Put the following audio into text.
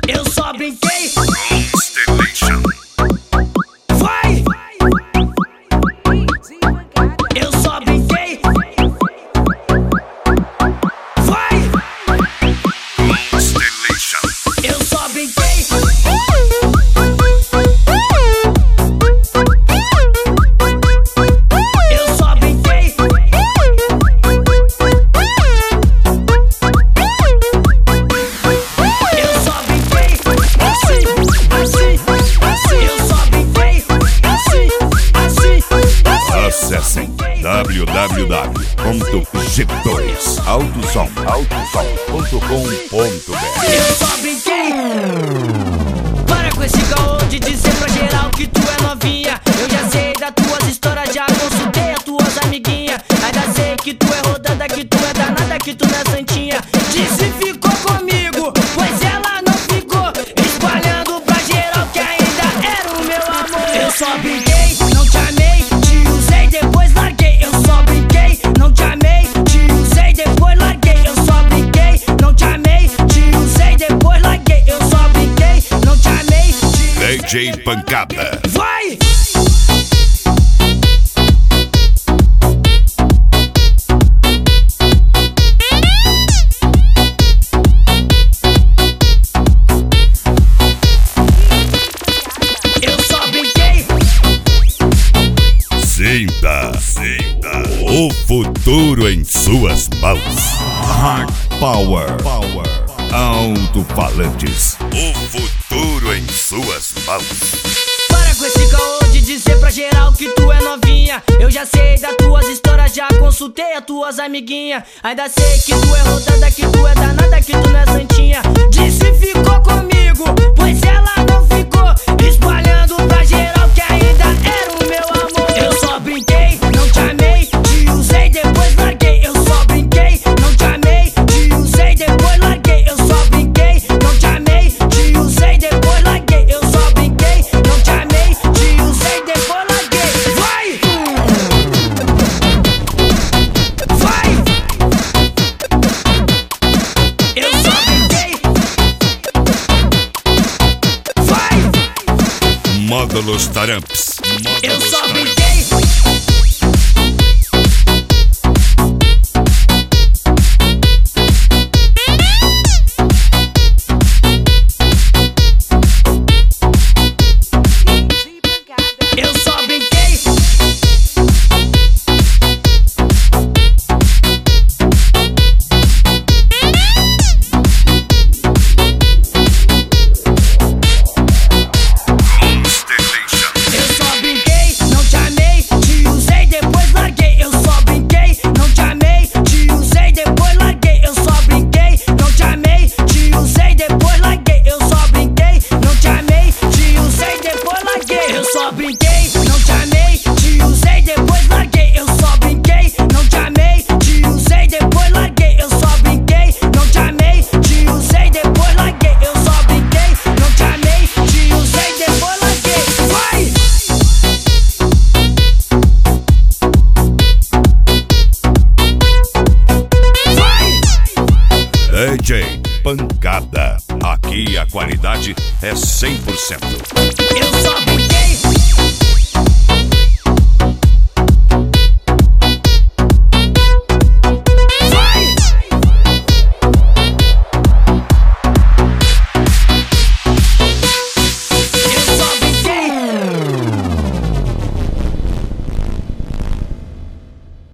Eu só brinquei. Constellation. Vai! Eu só brinquei. Vai! Constellation. Eu só brinquei. Eu só brinquei. Eu só brinquei. Assim, assim, assim. Eu só brinquei. Assim, assim, assim. Acessem www.g2autosom.com.br. Eu só brinquei. Para com esse caô de dizer pra geral que tu é novinha. Eu já sei das tuas histórias, já consultei as tuas amiguinhas. Ainda sei que tu é rodada, que tu é danada, que tu não é santinha. Disse ficou comigo, pois ela não ficou. Espalhando pra geral que ainda era o meu amor. Eu só brinquei, não te amei, te usei, depois larguei. Eu só brinquei, não te amei, te usei, depois larguei. Eu só brinquei, não te amei, te usei, depois larguei. Eu só brinquei, não te amei, te usei. DJ Pancada. Vai! Eu só brinquei. Sinta o futuro em suas mãos. Hard Power. Alto-falantes. O futuro em suas mãos. Para com esse caô de dizer pra geral que tu é novinha. Eu já sei das tuas histórias, já consultei as tuas amiguinhas. Ainda sei que tu é rodada, que tu é danada, que tu não é santinha. Disse ficou comigo, pois ela não ficou. Espalhando pra geral que ainda era o meu amor. Eu só brinquei, não te amei, te usei, depois larguei. Eu só brinquei, não te amei, te usei, depois larguei. Eu só brinquei, não te amei, te usei, depois larguei. Eu só brinquei, não te amei, te usei, depois larguei. Vai! Vai! Eu só brinquei. Vai! Módulos Taramps. Eu só brinquei. Eu só brinquei. Constellation. Eu só brinquei, não te amei, te usei, depois larguei. Eu só brinquei, não te amei, te usei, depois larguei. Eu só brinquei, não te amei, te usei, depois larguei. Eu só brinquei, não te amei, te usei, depois larguei. Eu só brinquei, não te amei, te usei, depois larguei. Eu só brinquei, não te amei, te usei, depois larguei. Eu só brinquei, não te amei, te usei, depois larguei. Eu só brinquei, não te amei, te usei, depois larguei. Vai! Vai! DJ Pancada. Aqui a qualidade é 100%. Eu só